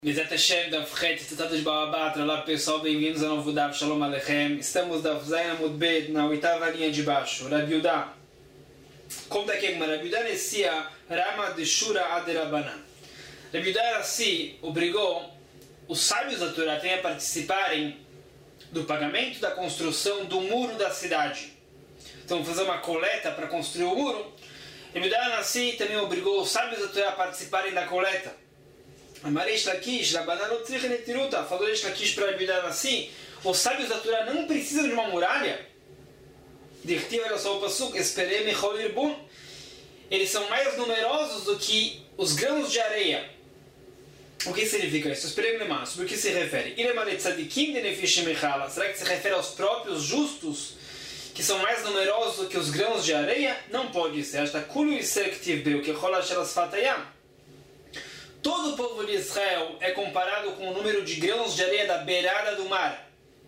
Bezat Hashem, Daf Chet, Tzatzat Shbabat, olá pessoal, bem-vindos ao novo Daf, Shalom Aleichem. Estamos Daf Zayin Amud Bet, na oitava linha de baixo. Rabi Yehuda, conta aqui, Rabi Yehuda necia Rama de Shura Aderabanan. Rabi Yehuda assim obrigou os sábios da Torá a participarem do pagamento da construção do muro da cidade. Então, fazer uma coleta para construir o muro. Rabi Yehuda assim também obrigou os sábios da Torá a participarem da coleta. Amaresh Lakish, Rabananot Tzrichen Etiruta, falou Resh Lakish para Rabi Yehuda assim, os sábios da Torá não precisam de uma muralha. Dirtiv, olha só o Pasuk, Esperem Echol Irbun. Eles são mais numerosos do que os grãos de areia. O que significa isso? Esperem Lema, sobre o que se refere? Ilemale Tzadikim de Nefishim Echala. Será que se refere aos próprios justos, que são mais numerosos do que os grãos de areia? Não pode ser. Hasta Kulu Iserktiv Beu, que Chola Shelas Fatayam. Todo o povo de Israel é comparado com o número de grãos de areia da beirada do mar.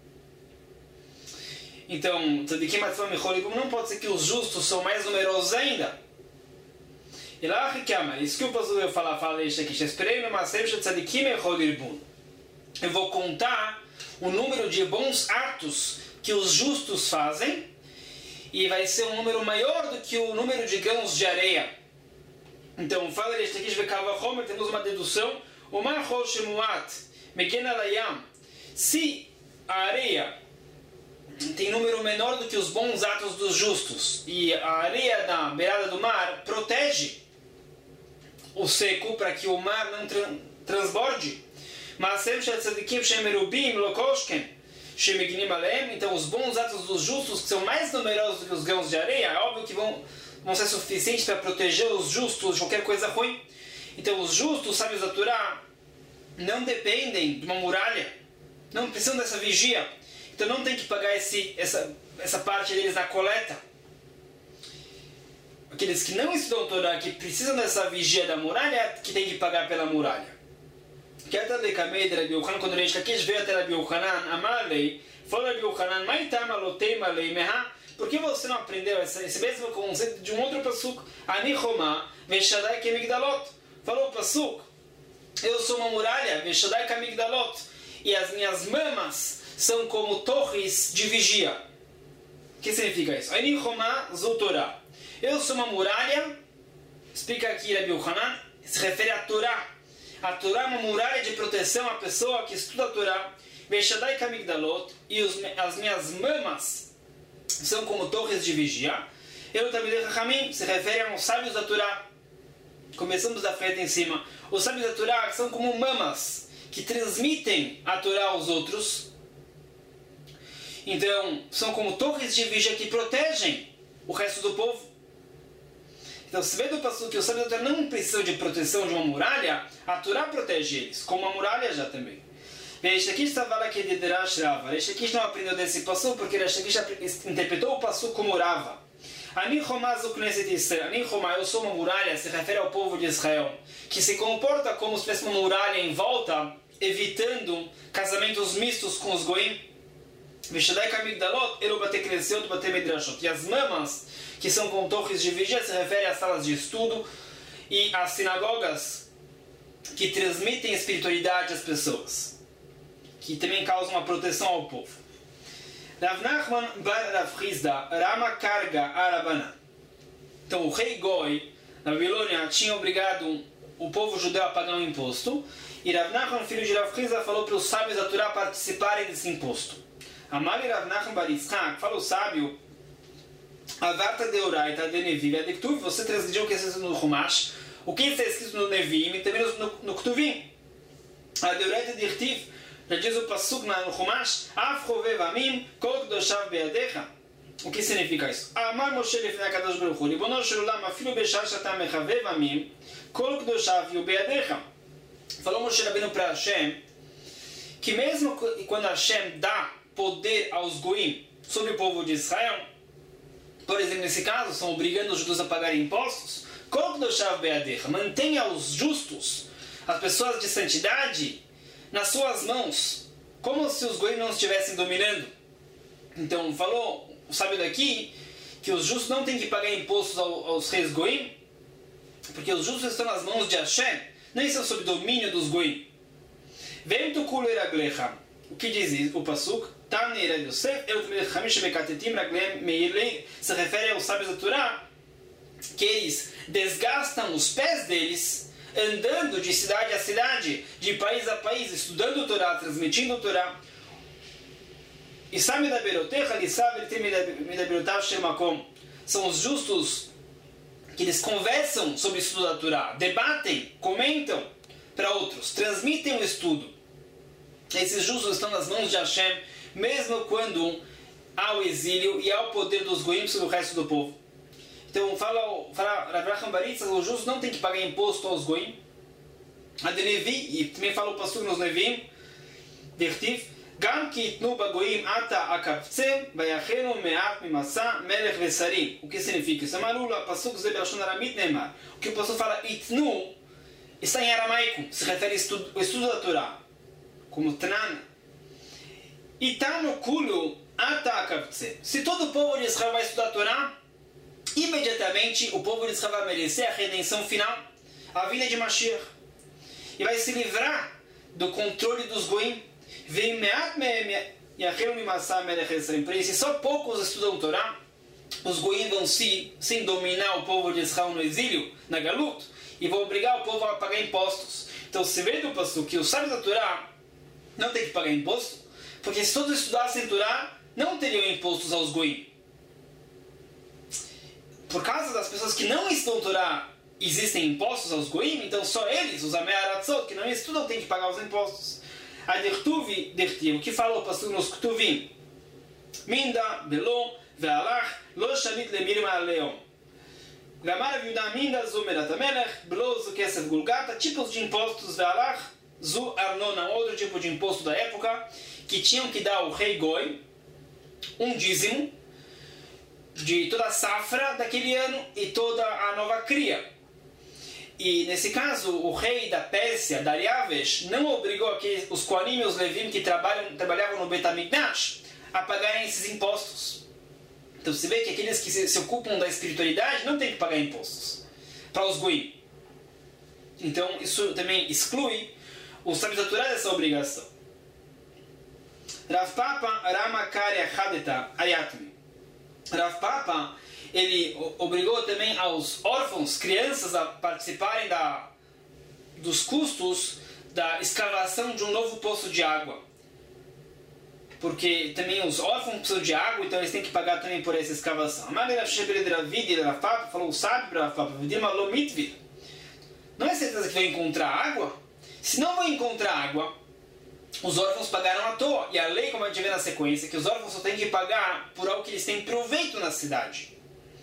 Então, Tzadikim Atzvam Echol Irbun, não pode ser que os justos são mais numerosos ainda. E lá reclama, isso que o pastor fala isso aqui, eu vou contar o número de bons atos que os justos fazem, e vai ser um número maior do que o número de grãos de areia. Então, fala isso aqui, temos uma dedução, se a areia tem número menor do que os bons atos dos justos, e a areia da beirada do mar protege o seco para que o mar não transborde. Então os bons atos dos justos, que são mais numerosos do que os grãos de areia, é óbvio que vão ser suficientes para proteger os justos de qualquer coisa ruim. Então os justos, os sábios da Torá, não dependem de uma muralha, não precisam dessa vigia, então não tem que pagar essa parte deles na coleta. Aqueles que não estudam Torá, que precisam dessa vigia da muralha, que tem que pagar pela muralha. Quando Resh Lakish veio até Rabi Yochanan, Amalei, falou Rabi Yochanan, por que você não aprendeu esse mesmo conceito de um outro pasuk? Ani Choma, Veshadai Kemigdalot. Falou o pasuk, eu sou uma muralha, Veshadai Kemigdalot, e as minhas mamas são como torres de vigia. O que significa isso? Ani Choma Zutorá. Eu sou uma muralha, explica aqui Rabi Yochanan, se refere à Torá. A Torá é uma muralha de proteção à pessoa que estuda a Torá. Veshadai Kamigdalot, e as minhas mamas são como torres de vigia. Eu também Chachamim, se refere aos sábios da Torá. Começamos da frente em cima. Os sábios da Torá são como mamas que transmitem a Torá aos outros. Então, são como torres de vigia que protegem o resto do povo. Então, se vê do passo que os sábios da Torá não precisam de proteção de uma muralha, a Torá protege eles, como a muralha já também. Resh Lakish estava lá que de Derash Rava. Resh Lakish não aprendeu desse passo porque Resh Lakish interpretou o passo como Rava. Ani Choma Zukneset Israel. Ani Choma, eu sou uma muralha, se refere ao povo de Israel, que se comporta como se fosse uma muralha em volta, evitando casamentos mistos com os goim. Veshadai Kamigdalot, Erubate Kresiot, Bate Midrashot. E as mamas, que são com torres de vigia, se refere às salas de estudo e às sinagogas que transmitem espiritualidade às pessoas, que também causam uma proteção ao povo. Rav Nachman bar Rav Chizda, Rama Karga Arabanan. Então o rei Goi, na Babilônia, tinha obrigado o povo judeu a pagar um imposto, e Rav Nachman, filho de Rav Chizda, falou para os sábios da Torá participarem desse imposto. Amali Rav Nachman bar Yitzchak, fala o sábio, Avarta Deoraita de Nevi, Adektuv, você transgrediu o que está escrito no Chumash, o que está escrito no Nevim e também no Ktuvim. A Deoraita de Irtiv, já diz o Pasuk no Chumash, Af Chovev Amim, Kol Kdoshav Beadecha. O que significa isso? Amar Moshe Lefnei HaKadosh Baruch Hu, Ribono Shel Olam, Afilu Beshar Shatam Mechavev Amim, Kol Kdoshav Beadecha. Falou Moshe Rabbeinu para Hashem, que mesmo quando Hashem dá poder aos Goim sobre o povo de Israel, por exemplo, nesse caso, estão obrigando os judeus a pagarem impostos, mantenha os justos, as pessoas de santidade, nas suas mãos, como se os goim não estivessem dominando. Então, falou o sábio daqui que os justos não têm que pagar impostos aos reis goim, porque os justos estão nas mãos de Hashem, nem estão sob domínio dos goim. Vem tu kulo eraglecha. O que diz o Pasuk? Tani Rav Yosef, eu também Hamish Bekatetim Raglem Meirlei, se refere aos sábios da Torá, que eles desgastam os pés deles, andando de cidade a cidade, de país a país, estudando o Torá, transmitindo o Torá. E sabe da Berotecha, ele sabe, ele tem Medaberotav Shemakom. São os justos que eles conversam sobre o estudo da Torá, debatem, comentam para outros, transmitem o estudo. Esses justos estão nas mãos de Hashem, mesmo quando há o exílio e há o poder dos goim sobre o resto do povo. Então, fala Rav Racham Baritza, os justos não têm que pagar imposto aos goim. A de Nevi, e também fala o pastor nos Nevim, Vertiv, Gam ki itnu bagoim ata akavtse, vayachenu me'at mimasa melech vesarim. O que significa? Isso é marula, pasuk ze belashon aramit neemar. O que o pastor fala itnu está em aramaico, se refere ao estudo da Torá, como Tnan. Itanu kulu ata akavtse. Se todo o povo de Israel vai estudar a Torá, imediatamente o povo de Israel vai merecer a redenção final, a vinda de Mashiach, e vai se livrar do controle dos goim. Por isso, só poucos estudam Torá, os goim vão sem dominar o povo de Israel no exílio, na Galut, e vão obrigar o povo a pagar impostos. Então se vê do pastor que os sábios da Torá não tem que pagar imposto, porque se todos estudassem Torá, não teriam impostos aos goim. Por causa das pessoas que não estudam Torá, existem impostos aos goim, então só eles, os Amei Aratzot, que não estudam, têm que pagar os impostos. A Dertuvi, o que falou o pastor nos Ktuvim? Minda, Belo, Ve'alach, Lo Shamit Lemir Ma'aleon. Gamar Viuda Minda, Zu Meratamelech, Belo, Zu Kesef Gulgata, tipos de impostos, Ve'alach, Zu Arnona, outro tipo de imposto da época, que tinham que dar ao rei Goi um dízimo de toda a safra daquele ano e toda a nova cria. E nesse caso, o rei da Pérsia, Dariavesh, não obrigou os Kohanim e os Levim que trabalhavam no Bet HaMikdash a pagarem esses impostos. Então se vê que aqueles que se ocupam da espiritualidade não têm que pagar impostos para os goim. Então isso também exclui os sábios da Torá dessa obrigação. Rav Papa Rama Karya Hadeta Ayatmi. Rav Papa, ele obrigou também aos órfãos, crianças, a participarem dos custos da escavação de um novo poço de água. Porque também os órfãos precisam de água, então eles têm que pagar também por essa escavação. Rav Papa falou, sabe, Rav Papa, não é certeza que vai encontrar água? Se não vai encontrar água, os órfãos pagaram à toa. E a lei, como a gente vê na sequência, que os órfãos só têm que pagar por algo que eles têm proveito na cidade.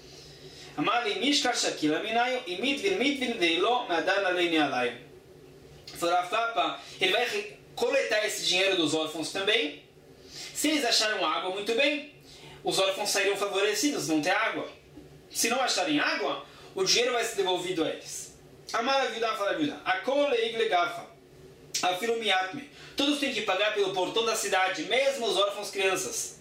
Ele vai coletar esse dinheiro dos órfãos também. Se eles acharam água, muito bem, os órfãos saíram favorecidos, vão ter água. Se não acharem água, o dinheiro vai ser devolvido a eles. Todos têm que pagar pelo portão da cidade, mesmo os órfãos crianças.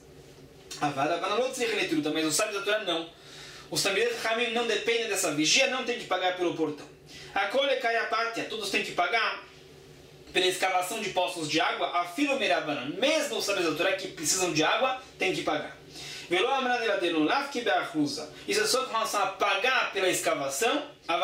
Mas os sábios da Torá não. Os Talmidei Chachamim não dependem dessa vigia, não tem que pagar pelo portão. Todos têm que pagar pela escavação de poços de água. Mesmo os sábios da Torá que precisam de água, têm que pagar. Isso é só com relação a pagar pela escavação.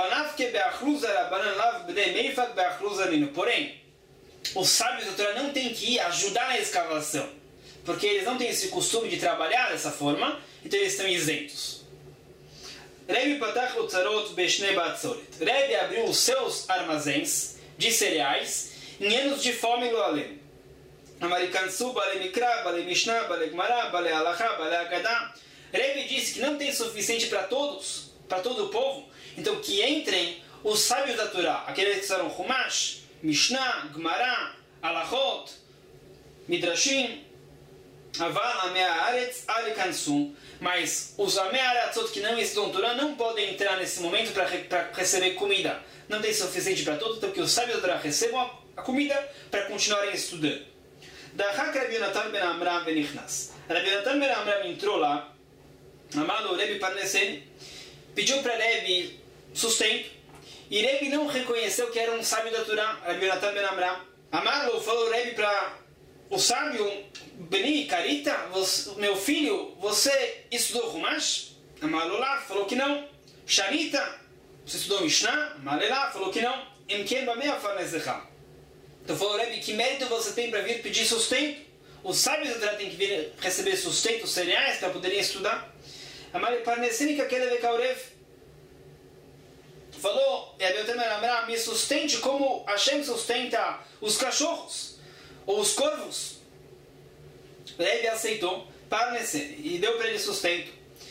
Porém, os sábios da Torá não têm que ir ajudar na escavação, porque eles não têm esse costume de trabalhar dessa forma, então eles estão isentos. Rebbe Patach Utzarot Beshnei Batzoret. Rebbe abriu os seus armazéns de cereais em anos de fome no Alem. Amarikansu, Bale Mikra, Bale Mishnah, Bale Gmará, Bale Halachá, Bale Agadá. Rebbe disse que não tem suficiente para todos, para todo o povo, então que entrem os sábios da Torá, aqueles que são Chumash, Mishnah, Gmará, Halachot, Midrashim, Aval, Amei Haaretz, Alikansu. Mas os Amei Haratzot que não estudam Torá não podem entrar nesse momento para receber comida. Não tem suficiente para todos, então que os sábios da Torá recebam a comida para continuarem estudando. Dahak Rabbi Yonatan ben Amram venichnas. Rabbi Yonatan ben Amram entrou lá, amado Rebbe Parnesen, pediu para Rebbe sustento, e Rebbe não reconheceu que era um sábio da Torá, Rabbi Yonatan ben Amram. Amarlo falou Rebbe para o sábio Beni Karita, meu filho, você estudou Humash? Amarlo lá, falou que não. Shanita, você estudou Mishnah? Amarlo lá, falou que não. Imken Bamea Farnezecha. Então falou Rebbe, que mérito você tem para vir pedir sustento? Os sábios da Torá têm que vir receber sustento, cereais, para poderem estudar. Amarlo Parnesini Kakele Vekaurev. Falou, me sustente como Hashem sustenta os cachorros, ou os corvos. Rebbe aceitou, e deu para ele sustento.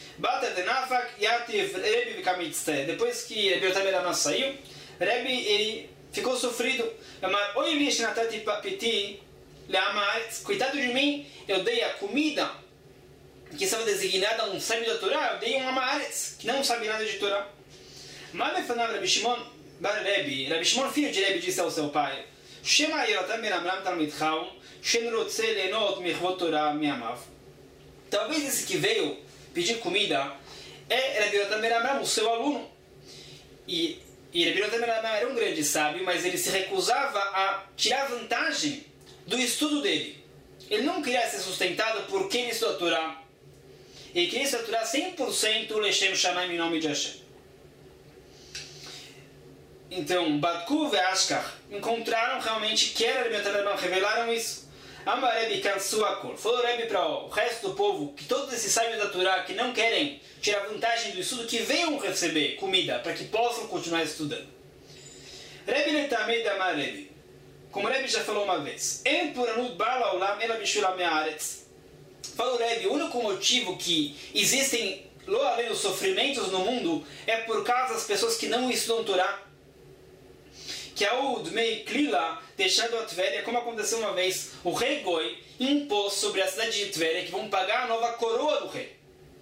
Depois que Rebbe Yotam saiu, Rebbe ele ficou sofrido. Coitado de mim, eu dei a comida que estava designada a um sábio da Torá, eu dei um Amaretz, que não sabe nada de Torá. Rabi Shimon, filho de Rebbe, disse ao seu pai: talvez esse que veio pedir comida é Rebbe Yotam, o seu aluno. E Rebbe Yotam era um grande sábio, mas ele se recusava a tirar vantagem do estudo dele. Ele não queria ser sustentado por quem estudou a Torá. Ele queria estudar 100% Leshem Shamaim em nome de Hashem. Então, Batku e Ashkar encontraram realmente que era Rebbe Yotam, revelaram isso. Amar Rebbe cansou a cor. Falou Rebbe para o resto do povo que todos esses sábios da Torá que não querem tirar vantagem do estudo, que venham receber comida para que possam continuar estudando. Rebbe Netamid Amar Rebbe. Como Rebbe já falou uma vez, falou Rebbe, o único motivo que existem além dos sofrimentos no mundo é por causa das pessoas que não estudam Torá. Que é o Dmei Klila deixando a Tveria, como aconteceu uma vez, o rei Goi impôs sobre a cidade de Tveria que vão pagar a nova coroa do rei.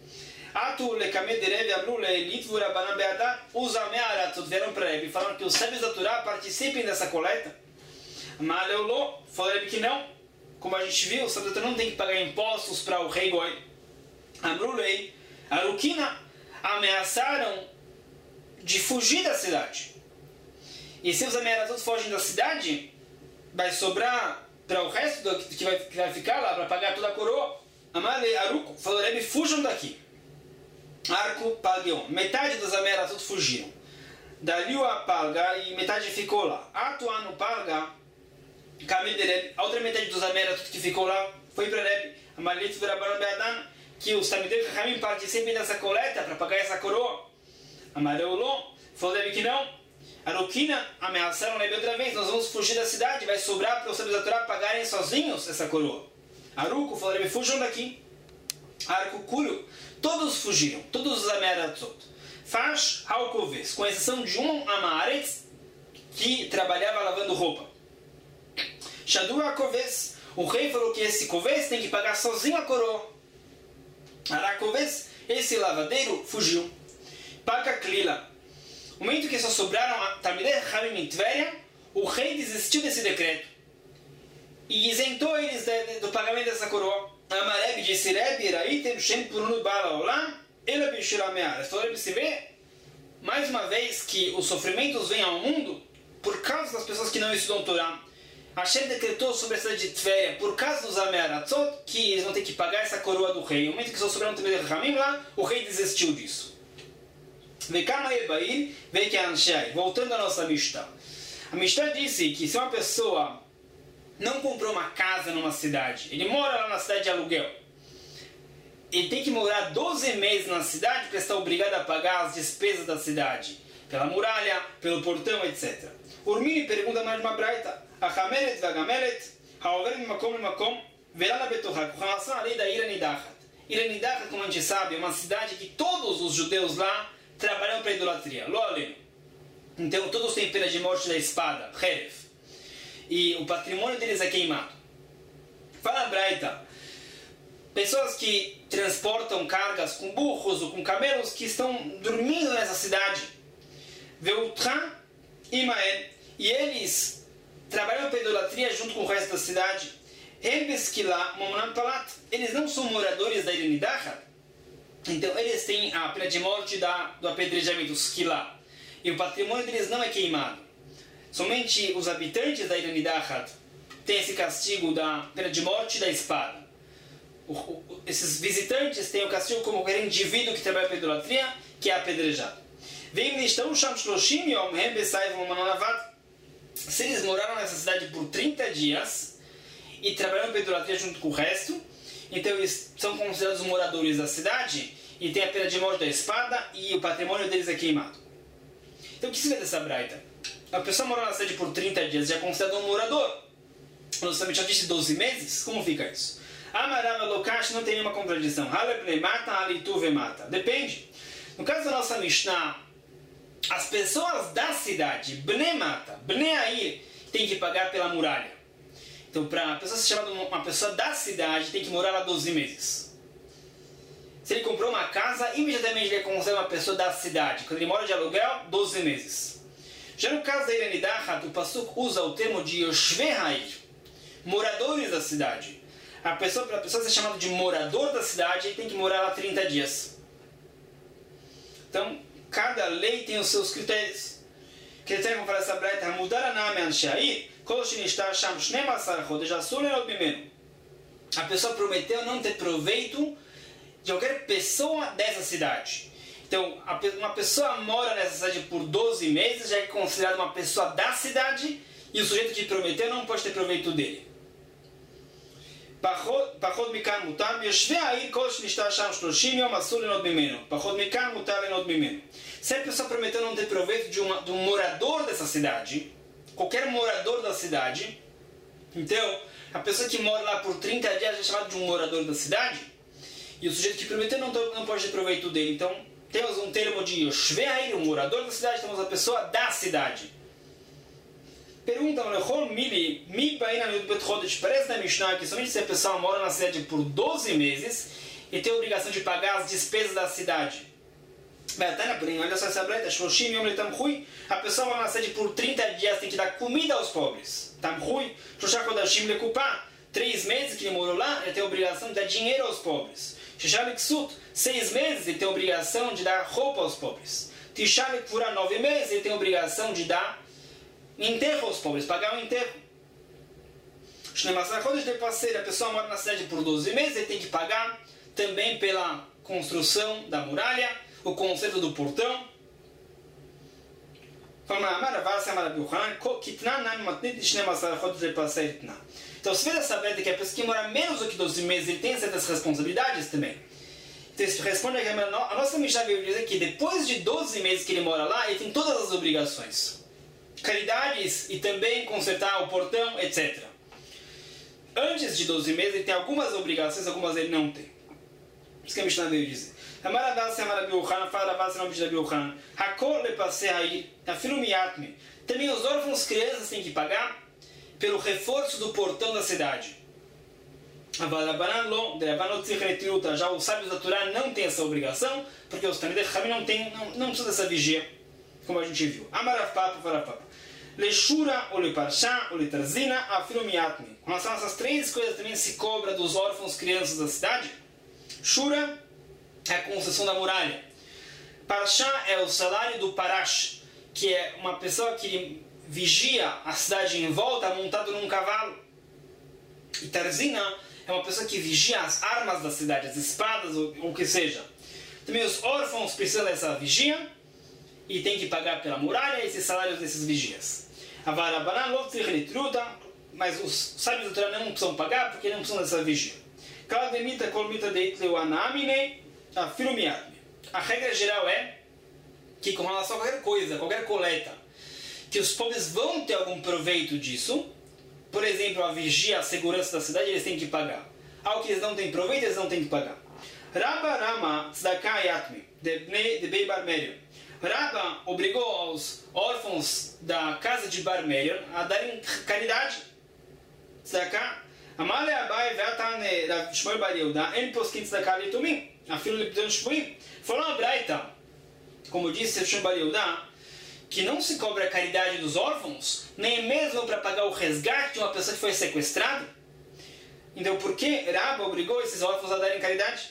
Vieram para Rebbe e falaram que os sábios da Torá participem dessa coleta. Maleulô falou Rebbe que não. Como a gente viu, o sábio da Torá não tem que pagar impostos para o rei Goi. Amrulei, Arukina, ameaçaram de fugir da cidade. E se os ameaçados fogem da cidade, vai sobrar para o resto que vai ficar lá para pagar toda a coroa. Amale Aruco falou Rebbe, fujam daqui. Arco Palgeon, metade dos ameaçados fugiram. Daliu a Palga e metade ficou lá. Atuano Palga, caminho de Rebbe, a outra metade dos ameaçados que ficou lá foi para Rebbe. Amalit Verabaran Beadan, que os Talmidei Chachamim participem dessa coleta para pagar essa coroa. Amareulô falou Rebbe que não. Arukina ameaçaram Rebbe outra vez, nós vamos fugir da cidade, vai sobrar para os sábios da Torá pagarem sozinhos essa coroa. Aruco falou Rebbe, fujam daqui. Arco Kulu, todos fugiram, todos os ameaçados. Fash Halkoves, com exceção de um Amaretz que trabalhava lavando roupa. Shadu Hakoves, o rei falou que esse Koves tem que pagar sozinho a coroa. Arakoves, esse lavadeiro, fugiu. Paga Klila. No momento que só sobraram a Talmidei Chachamim em Tveria, o rei desistiu desse decreto e isentou eles do pagamento dessa coroa. Amareb disse Rebbe, Raitem Shem Purunu Bala Olam, Ela Bishira Me'aretz. Falou Rebbe, se vê mais uma vez que os sofrimentos vêm ao mundo por causa das pessoas que não estudam Torá. Hashem decretou sobre a cidade de Tveria, por causa dos ameaçados, que eles vão ter que pagar essa coroa do rei. No momento que só sobraram Talmidei Chachamim lá, o rei desistiu disso. Voltando à nossa Mishnah. A Mishnah disse que se uma pessoa não comprou uma casa numa cidade, ele mora lá na cidade de aluguel, ele tem que morar 12 meses na cidade para estar obrigado a pagar as despesas da cidade, pela muralha, pelo portão, etc. Urmini pergunta mais uma braita: Achamelet vagamelet, haover mimakom limakom, verá betohá, com relação à lei da Ira Nidachat. Ira Nidachat, como a gente sabe, é uma cidade que todos os judeus lá trabalham para a idolatria. Lolem. Então todos têm pena de morte da espada, Heref. E o patrimônio deles é queimado. Fala Braita, pessoas que transportam cargas com burros ou com camelos que estão dormindo nessa cidade. Veutran Imael. E eles trabalham para a idolatria junto com o resto da cidade. Eles não são moradores da Irenidachat. Então eles têm a pena de morte do apedrejamento, os Skilá. E o patrimônio deles não é queimado. Somente os habitantes da Irenidachat tem esse castigo da pena de morte e da espada. Esses visitantes têm o castigo como qualquer indivíduo que trabalha pela idolatria, que é apedrejado. Se eles moraram nessa cidade por 30 dias e trabalharam pela idolatria junto com o resto, então eles são considerados moradores da cidade e tem a pena de morte da espada e o patrimônio deles é queimado. Então o que se vê dessa braita? A pessoa mora na cidade por 30 dias já é considerado um morador. Nós também já disse 12 meses? Como fica isso? Amarava Lokash não tem nenhuma contradição. Mata. Depende. No caso da nossa Mishnah, as pessoas da cidade, Bnei Mata, Bnei Air, tem que pagar pela muralha. Então, para a pessoa ser chamada uma pessoa da cidade, tem que morar lá 12 meses. Se ele comprou uma casa, imediatamente ele é considerado uma pessoa da cidade. Quando ele mora de aluguel, 12 meses. Já no caso da Iranidahat, o Pasuk usa o termo de Yoshvei Ha'ir, moradores da cidade. Para a pessoa ser chamada de morador da cidade, ele tem que morar lá 30 dias. Então, cada lei tem os seus critérios. Critério como fala essa braita, mudar a nome Anshair, a pessoa prometeu não ter proveito de qualquer pessoa dessa cidade. Então, uma pessoa mora nessa cidade por 12 meses, já é considerada uma pessoa da cidade, e o sujeito que prometeu não pode ter proveito dele. פחות מכאן מותר, ויושבי העיר כל שנשתה שם 30 יום אסור ליהנות ממנו. פחות מכאן מותר ליהנות ממנו. Se a pessoa prometeu não ter proveito de um morador dessa cidade, qualquer morador da cidade, então, a pessoa que mora lá por 30 dias é chamada de um morador da cidade, e o sujeito que prometeu não pode ter proveito dele. Então, temos um termo de Yoshvei Ha'ir, um morador da cidade, temos a pessoa da cidade. Pergunta, parece na Mishnah que somente se a pessoa mora na cidade por 12 meses e tem a obrigação de pagar as despesas da cidade. Olha só essa breta, a pessoa mora na cidade por 30 dias, tem que dar comida aos pobres. 3 meses que ele morou lá, ele tem a obrigação de dar dinheiro aos pobres. 6 meses, ele tem a obrigação de dar roupa aos pobres. 9 meses, ele tem a obrigação de dar enterro aos pobres, pagar o enterro. A pessoa mora na cidade por 12 meses, ele tem que pagar também pela construção da muralha, o conserto do portão. Então, se vê dessa breta que a pessoa que mora menos do que 12 meses, ele tem certas responsabilidades também. Então, isso responde a nossa Mishnah veio dizer que depois de 12 meses que ele mora lá, ele tem todas as obrigações. Caridades e também consertar o portão, etc. Antes de 12 meses ele tem algumas obrigações, algumas ele não tem. Isso que a Mishnah veio dizer. Também os órfãos crianças têm que pagar pelo reforço do portão da cidade. Já os sábios da Torá não têm essa obrigação, porque os Talmidei Chachamim não precisam dessa vigia, como a gente viu. Amarav Papa, Varapapa. Leshura, ou leparshá, ou letarzina, afilumiatme. Com relação a essas 3 coisas também se cobra dos órfãos crianças da cidade. Shura é a construção da muralha. Parshá é o salário do parash, que é uma pessoa que vigia a cidade em volta montado num cavalo. E tarzina é uma pessoa que vigia as armas da cidade, as espadas ou o que seja. Também os órfãos precisam dessa vigia e tem que pagar pela muralha esses salários desses vigias. Mas os sábios da Torá não precisam pagar porque não precisam dessa vigia. A regra geral é que com relação a qualquer coisa, qualquer coleta, que os pobres vão ter algum proveito disso, por exemplo, a vigia, a segurança da cidade, eles têm que pagar. Algo que eles não têm proveito, eles não têm que pagar. Rabba Rama Tzedakah Yatmi, de Bei Bar Merion. Rabba obrigou aos órfãos da casa de Bar Merion a darem caridade. Tzedakah. Amale Abai Ve'atan Rav Shmuel Bar Yehuda En Poskin Tzedakah Litumim Afilo Lepidon Shvuim. Falou a Braita, como disse Rav Shmuel Bar Yehuda, que não se cobra a caridade dos órfãos, nem mesmo para pagar o resgate de uma pessoa que foi sequestrada. Então, por que Rabba obrigou esses órfãos a darem caridade?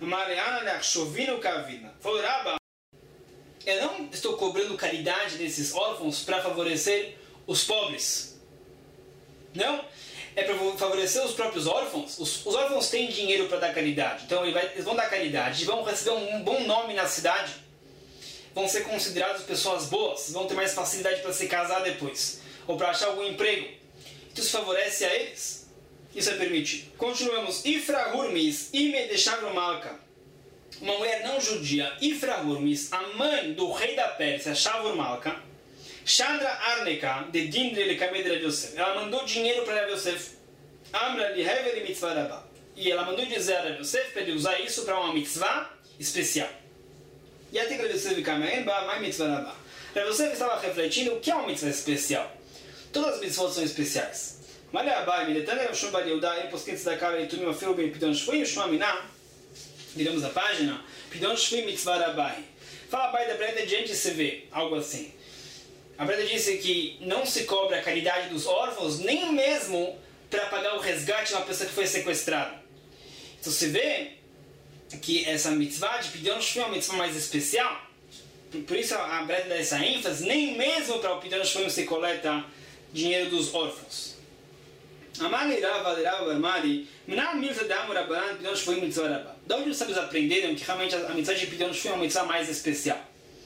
Falou Rabba, eu não estou cobrando caridade desses órfãos para favorecer os pobres. Não, é para favorecer os próprios órfãos. Os órfãos têm dinheiro para dar caridade, então eles vão dar caridade, vão receber um bom nome na cidade, vão ser considerados pessoas boas, vão ter mais facilidade para se casar depois, ou para achar algum emprego. Então isso favorece a eles. Isso é permitido. Continuamos. Ifra Hurmis, Ime de Malka. Uma mulher não judia, Ifra Hurmis, a mãe do rei da Pérsia, Shavur Malka, Chandra Arneka, de Dindre Lekamed Rav Yosef. Ela mandou dinheiro para Rav Yosef. Amra li Hever mitzvah rabá. E ela mandou dizer a Rav Yosef para ele usar isso para uma mitzvah especial. E até que Rav Yosef Kamen ba mai mitzvah rabá. Rav Yosef estava refletindo o que é uma mitzvah especial. Todas as mitzvot são especiais. Malha abai miletane Rav Shon bar Yehuda em posquet tzedakah leitumim afilu ben pidon shvui ushma minah. Viramos a página. Pidon shvui mitzvah rabai. Fala abai da Breda diante se vê algo assim. A Breda disse que não se cobra a caridade dos órfãos, nem mesmo para pagar o resgate de uma pessoa que foi sequestrada. Então se vê que essa mitzvah de Pidyon Shvui é uma mitzvah mais especial. Por isso a Breda dá essa ênfase, nem mesmo para o Pidyon Shvui se coleta dinheiro dos órfãos. Amali Rava Rava Barmari, Minam Milta Damu Rabbanan Pidyon Shvui mitzvah rabba. Da onde os sábios aprenderam que realmente a mitzvah de Pidyon Shvui é uma mitzvah mais especial?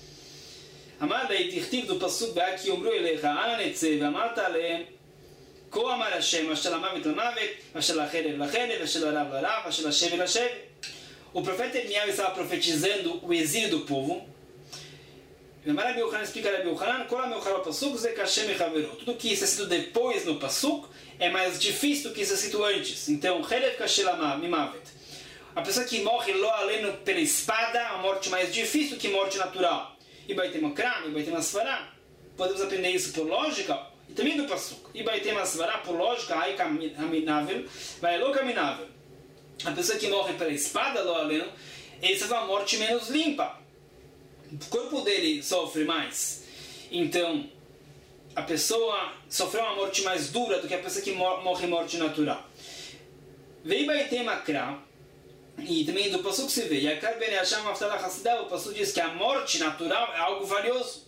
אמר לה, תכתיב דו פסוק בה כי יאמרו אליך, אנה נצא, ואמרת עליהם, כה אמר השם, אשר למוות למוות, אשר לחרב לחרב, אשר לרב לרב, אשר לשבי לשבי. O profeta Irmiyahu estava profetizando o exílio do povo. Amar Rabi Yochanan explica a Rabi Yochanan, kol ha-meuchar b'pasuk ze kashem mechaverot. Tudo que está escrito depois no pasuk é mais difícil do que está escrito antes. Então, cherev kashem mimavet. A pessoa que morre lo aleno pela espada é a morte mais difícil do que morte natural. E vai ter uma crama, e vai ter uma svará. Podemos aprender isso por lógica e também do pasuk. E vai ter uma svará por lógica, aí caminhável, vai lo caminhável. A pessoa que morre pela espada, lo aleno, ele sofre uma morte menos limpa. O corpo dele sofre mais. Então, a pessoa sofreu uma morte mais dura do que a pessoa que morre morte natural. Vei vai ter uma crama. E também do Pasuk se vê, Yakar Ben Yasham Aftalah Hassidah, o Pasuk diz que a morte natural é algo valioso.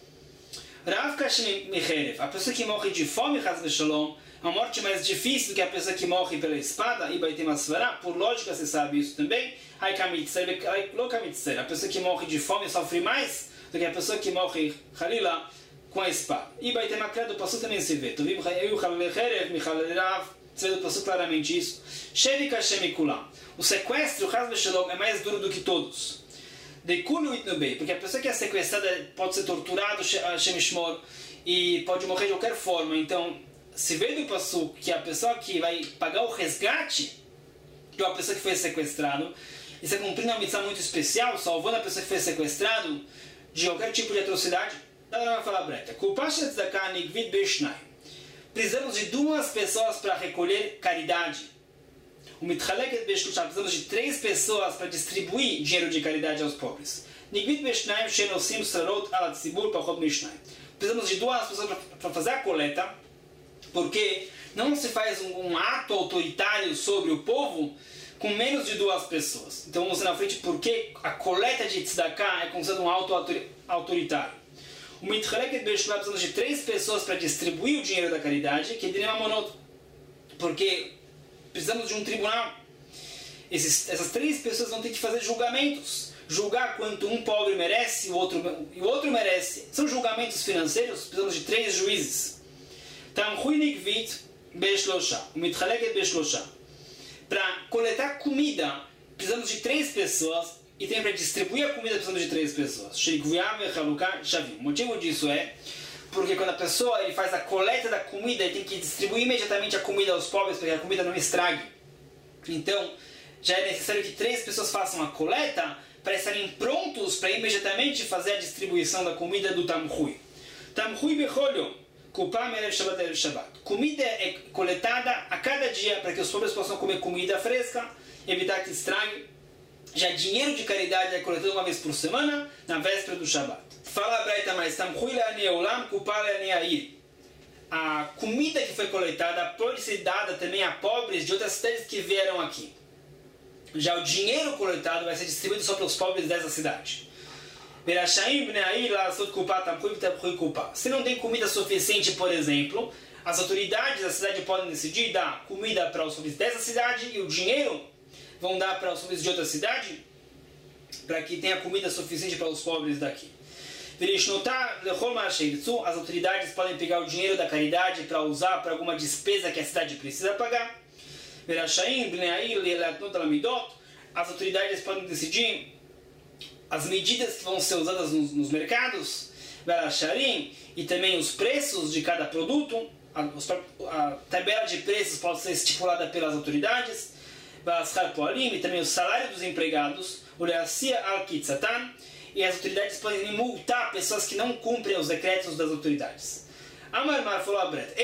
Rav Kashim Micherev, a pessoa que morre de fome, Chaz Veshalom, é uma morte mais difícil do que a pessoa que morre pela espada, e vai ter uma svará, por lógica você sabe isso também. A pessoa que morre de fome sofre mais do que a pessoa que morre, Halila, com a espada. E vai ter uma creda do Pasuk também se vê. Tuvim Chayu Chalelecherev, Michalerav, você vê do Pasuk claramente isso. Shevi Kashem Ikulam. O sequestro, o Chaz Veshalom, é mais duro do que todos. Porque a pessoa que é sequestrada pode ser torturada, e pode morrer de qualquer forma. Então, se vê do Pasuk que a pessoa que vai pagar o resgate de uma pessoa que foi sequestrada, está cumprindo uma missão muito especial, salvando a pessoa que foi sequestrada de qualquer tipo de atrocidade. Ela vai falar breta. Precisamos de 2 pessoas para recolher caridade. Precisamos de 3 pessoas para distribuir dinheiro de caridade aos pobres. Precisamos de 2 pessoas para fazer a coleta, porque não se faz um ato autoritário sobre o povo com menos de 2 pessoas. Então vamos na frente porque a coleta de tzedakah é considerada um ato autoritário. Precisamos de 3 pessoas para distribuir o dinheiro da caridade, que é monot, porque precisamos de um tribunal. Essas 3 pessoas vão ter que fazer julgamentos. Julgar quanto um pobre merece e o outro merece. São julgamentos financeiros, precisamos de 3 juízes. Para coletar comida, precisamos de 3 pessoas. E também para distribuir a comida, precisamos de 3 pessoas. O motivo disso é porque quando a pessoa ele faz a coleta da comida, ele tem que distribuir imediatamente a comida aos pobres para que a comida não estrague. Então, já é necessário que 3 pessoas façam a coleta para estarem prontos para imediatamente fazer a distribuição da comida do Tamchui. Tamchui becholho, kupam erev Shabbat erev Shabbat. Comida é coletada a cada dia para que os pobres possam comer comida fresca, evitar que estrague. Já dinheiro de caridade é coletado uma vez por semana, na véspera do Shabbat. Fala a Braita mais, Tamchui le'ani olam, kupam le'ani ha'ir. A comida que foi coletada pode ser dada também a pobres de outras cidades que vieram aqui. Já o dinheiro coletado vai ser distribuído só para os pobres dessa cidade. Se não tem comida suficiente, por exemplo, as autoridades da cidade podem decidir dar comida para os pobres dessa cidade e o dinheiro vão dar para os pobres de outra cidade, para que tenha comida suficiente para os pobres daqui. As autoridades podem pegar o dinheiro da caridade para usar para alguma despesa que a cidade precisa pagar. As autoridades podem decidir as medidas que vão ser usadas nos mercados, e também os preços de cada produto. A tabela de preços pode ser estipulada pelas autoridades, e também o salário dos empregados, e as autoridades podem multar pessoas que não cumprem os decretos das autoridades. Amar Mar falou a Bret,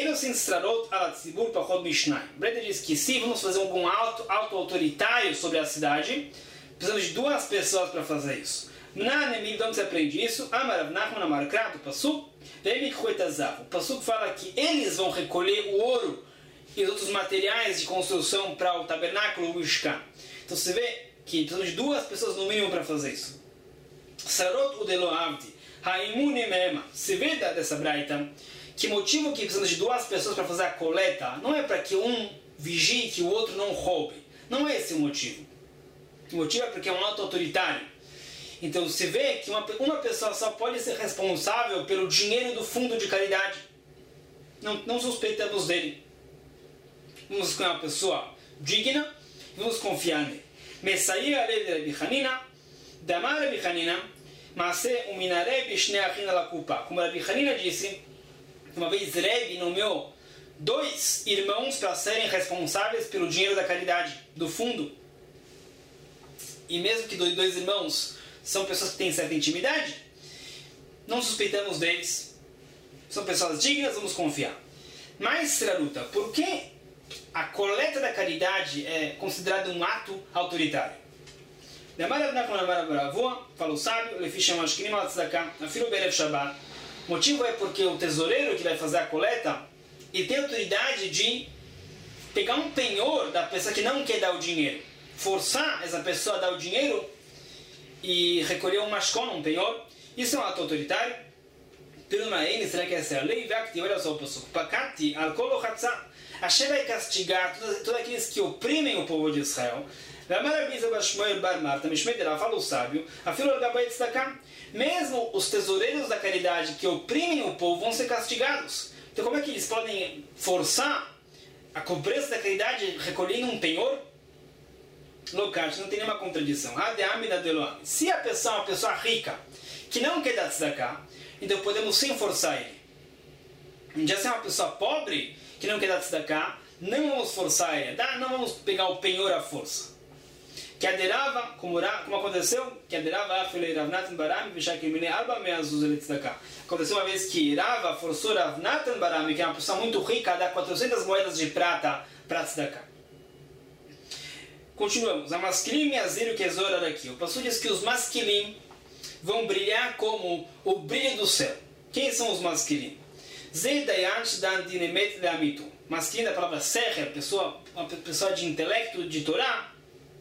Bret diz que se vamos fazer algum ato autoritário sobre a cidade, precisamos de 2 pessoas para fazer isso. De onde se aprende isso? Amar Nachman Amar Krat, o Pasuk, o Pasuk fala que eles vão recolher o ouro e os outros materiais de construção para o tabernáculo, o Mishkan. Então você vê que precisamos de 2 pessoas no mínimo para fazer isso. Sarot Udelo Avdi, Haimune Mema. Se vê dessa braita que motivo que precisamos de 2 pessoas para fazer a coleta não é para que um vigie que o outro não roube. Não é esse o motivo. O motivo é porque é um ato autoritário. Então se vê que uma pessoa só pode ser responsável pelo dinheiro do fundo de caridade. Não suspeitamos dele. Vamos escolher uma pessoa digna e vamos confiar nele. Messaí Alev de Rabi Hanina, Damar Rabi Hanina, Maase Uminare Bishne Achina Lakupa. Como Rabi Hanina disse, uma vez Rebbe nomeou 2 irmãos para serem responsáveis pelo dinheiro da caridade, do fundo. E mesmo que 2 irmãos são pessoas que têm certa intimidade, não suspeitamos deles. São pessoas dignas, vamos confiar. Mas, Sraruta, por que a coleta da caridade é considerada um ato autoritário? Falou o sábio, o motivo é porque o tesoureiro que vai fazer a coleta, ele tem autoridade de pegar um penhor da pessoa que não quer dar o dinheiro, forçar essa pessoa a dar o dinheiro e recolher um mashkon, um penhor. Isso é um ato autoritário. Pelo Maene, será que essa é a lei? Olha só o passuco. Pakati, alcohol chatzá. Hashem vai castigar todos aqueles que oprimem o povo de Israel. Fala o sábio, mesmo os tesoureiros da caridade que oprimem o povo vão ser castigados. Então como é que eles podem forçar a cobrança da caridade recolhendo um penhor? Locate, não tem nenhuma contradição. Se a pessoa é uma pessoa rica que não quer dar tzedakah, então podemos sim forçar ele. Já se é uma pessoa pobre que não quer dar tzedakah, não vamos forçar ele, não vamos pegar o penhor à força. Que aderava, como aconteceu, que aderava Ravnatan Barami, aconteceu uma vez que Rava forçou Ravnatan Barami, que é uma pessoa muito rica, a dar 400 moedas de prata para tzedakah. Continuamos. A masquilim e a zero que é aqui. O pastor diz que os masquilim vão brilhar como o brilho do céu. Quem são os masquilim? Zedayansh dan dinemet leamitu. Masquilim da palavra seher, uma pessoa de intelecto, de Torá,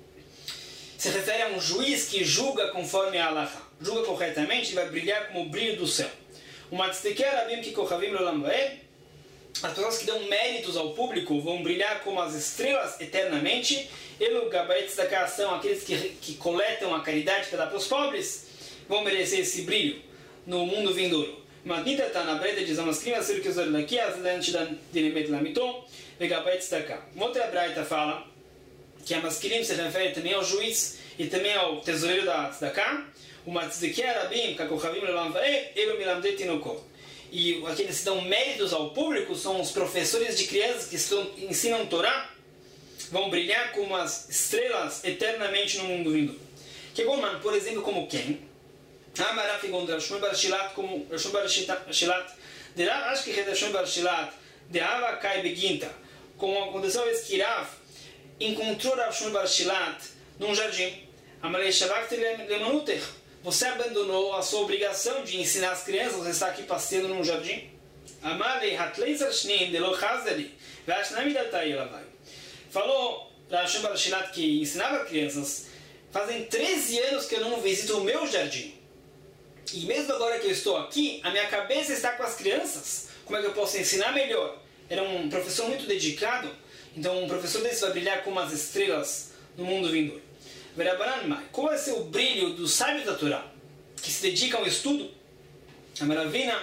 se refere a um juiz que julga conforme a Halakha. Julga corretamente e vai brilhar como o brilho do céu. Uma tzedekah rabim ki kochavim leolam vaed. As pessoas que dão méritos ao público vão brilhar como as estrelas eternamente. E o gabarit tzedakah são aqueles que coletam a caridade para dar para os pobres, vão merecer esse brilho no mundo vindouro. Matnita está na breta diz a masculina, ser que usar daqui, as lentes da dinemet lamiton, e gabarit tzedakah. Uma outra breta fala que a masculina se refere também ao juiz e também ao tesoureiro da tzedakah. Uma tzedekah rabim kakochavim leolam vaed, elo milamdei tinokot. E aqueles que dão méritos ao público são os professores de crianças que ensinam Torá, vão brilhar como as estrelas eternamente no mundo vindouro. Que Goman, por exemplo, como quem? Amaraf e Gondrashun Barshilat, como Rashun Barshilat, de Rav Ashki Rashun Barshilat, de Hava Kai Beginta, como aconteceu uma vez que Rav encontrou Rashun Barshilat num jardim. Amalei Shavakti Lemanutech. Você abandonou a sua obrigação de ensinar as crianças, você está aqui passeando num jardim. Amalei Hatleisar Shneim de Lo Chazali, Vashnami Datai Elavai. Falou Rashun Barshilat que ensinava crianças, fazem 13 anos que eu não visito o meu jardim. E mesmo agora que eu estou aqui, a minha cabeça está com as crianças. Como é que eu posso ensinar melhor? era um professor muito dedicado, então um professor desse vai brilhar como as estrelas no mundo vindouro. Qual vai ser o brilho dos sábios da Torá, que se dedicam ao estudo? A Maravina,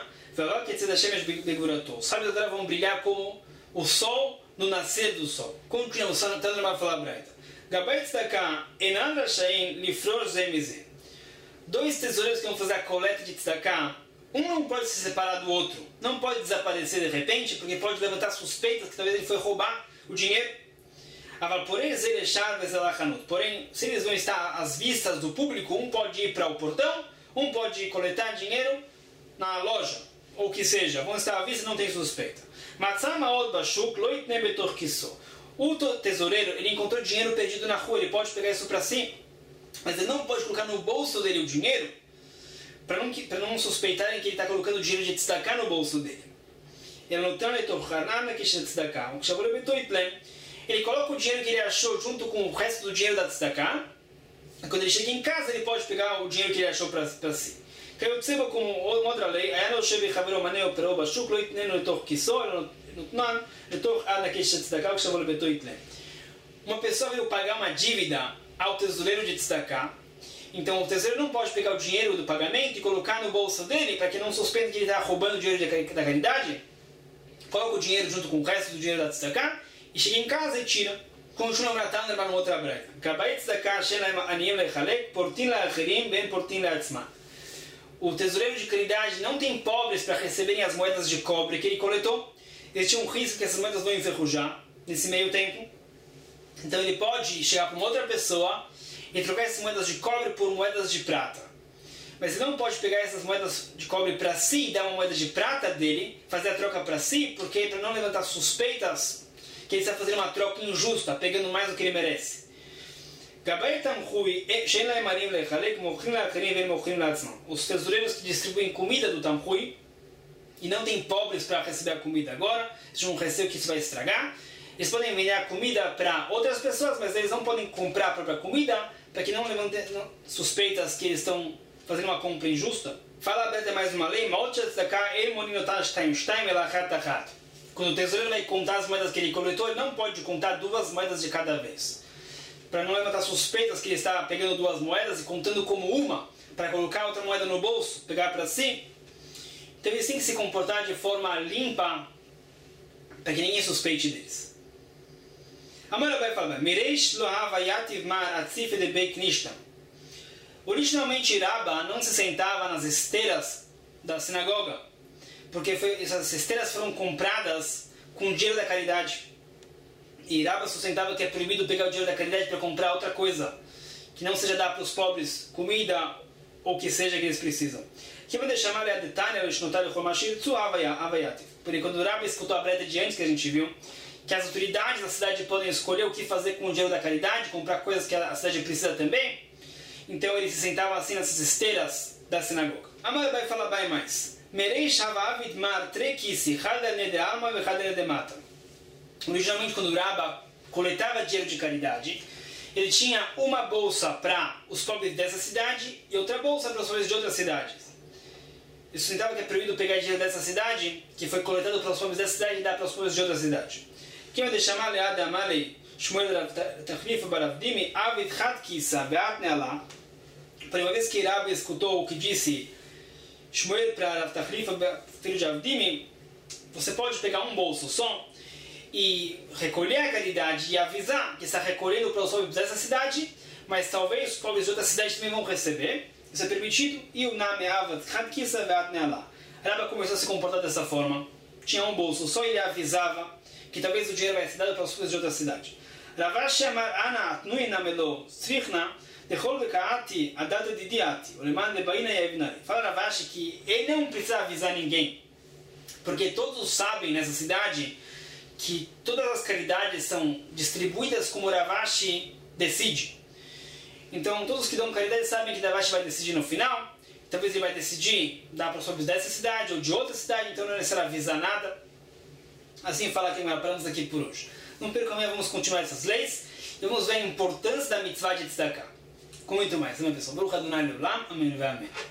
os sábios da Torá vão brilhar como o sol no nascer do sol. Continua o Sanatan vai falar Braita. Dois tesoureiros que vão fazer a coleta de tzedakah, um não pode se separar do outro, não pode desaparecer de repente, porque pode levantar suspeitas que talvez ele foi roubar o dinheiro. Porém, se eles vão estar às vistas do público, um pode ir para o portão, um pode coletar dinheiro na loja, ou que seja, vão estar à vista e não tem suspeita. O tesoureiro, ele encontrou dinheiro perdido na rua, ele pode pegar isso para si, mas ele não pode colocar no bolso dele o dinheiro, para não suspeitarem que ele está colocando dinheiro de tzedakah no bolso dele. Ele coloca o dinheiro que ele achou junto com o resto do dinheiro da tzedakah, e quando ele chega em casa ele pode pegar o dinheiro que ele achou para si. Como outra lei, uma pessoa veio pagar uma dívida ao tesoureiro de tzedakah, então o tesoureiro não pode pegar o dinheiro do pagamento e colocar no bolso dele para que não suspeite que ele está roubando o dinheiro da caridade. Coloca o dinheiro junto com o resto do dinheiro da tzedakah e chega em casa e tira. Continua matando uma outra brecha. O tesoureiro de caridade não tem pobres para receberem as moedas de cobre que ele coletou. Ele tinha um risco que essas moedas vão enferrujar nesse meio tempo. Então ele pode chegar para uma outra pessoa e trocar essas moedas de cobre por moedas de prata. Mas ele não pode pegar essas moedas de cobre para si e dar uma moeda de prata dele, fazer a troca para si, porque para não levantar suspeitas que ele está fazendo uma troca injusta, pegando mais do que ele merece. Os tesoureiros que distribuem comida do Tamhui e não tem pobres para receber a comida agora, eles não recebem que isso vai estragar. Eles podem vender a comida para outras pessoas, mas eles não podem comprar a própria comida para que não levantem suspeitas que eles estão fazendo uma compra injusta. Fala aberta mais uma lei, quando o tesoureiro vai contar as moedas que ele coletou, ele não pode contar 2 moedas de cada vez. Para não levantar suspeitas que ele está pegando 2 moedas e contando como uma, para colocar outra moeda no bolso, pegar para si. Então eles têm que se comportar de forma limpa, para que ninguém suspeite deles. Amar vai falar, originalmente Rabba não se sentava nas esteiras da sinagoga, porque essas esteiras foram compradas com o dinheiro da caridade. E Rabba sustentava que é proibido pegar o dinheiro da caridade para comprar outra coisa, que não seja dar para os pobres comida ou que seja que eles precisam. Porque quando Rabba escutou a breta de antes que a gente viu, que as autoridades da cidade podem escolher o que fazer com o dinheiro da caridade, comprar coisas que a cidade precisa também, então ele se sentava assim nessas esteiras da sinagoga. Amar vai falar bem mais. Originalmente, quando o Rabba coletava dinheiro de caridade, ele tinha uma bolsa para os pobres dessa cidade e outra bolsa para os pobres de outras cidades. Ele sustentava que é proibido pegar dinheiro dessa cidade, que foi coletado para os pobres dessa cidade, e dar para os pobres de outra cidade. Quem vai deixar mal é Adamale, Shmuel Tachlifa Baravdimi, Avid Hatkisa, Beat Neala. Por uma vez que Rabba escutou o que disse Shmuel para Tachlifa, filho de Avdimi, você pode pegar um bolso só e recolher a caridade e avisar que está recolhendo para os pobres dessa cidade, mas talvez os pobres de outra cidade também vão receber. Isso é permitido. E o nome é Avad Hatkisa Beat Neala. Rabba começou a se comportar dessa forma. Tinha um bolso só e ele avisava que talvez o dinheiro vai ser dado para os pobres de outra cidade. Ravashi Amar Ana Atnui Namelo Strichna Dechol Vekaati Adata Didiati Oleman Lebaina Yevnari. Fala Ravashi que ele não precisa avisar ninguém, porque todos sabem nessa cidade que todas as caridades são distribuídas como Ravashi decide. Então todos que dão caridade sabem que Ravashi vai decidir no final. Talvez ele vai decidir dar para os pobres dessa cidade ou de outra cidade, então não é necessário avisar nada. Assim fala aqui, paramos aqui por hoje. Não perca amanhã, vamos continuar essas leis e vamos ver a importância da mitzvah de tzedakah. Com muito mais, amém pessoal? Baruch Adonai Leolam, amém.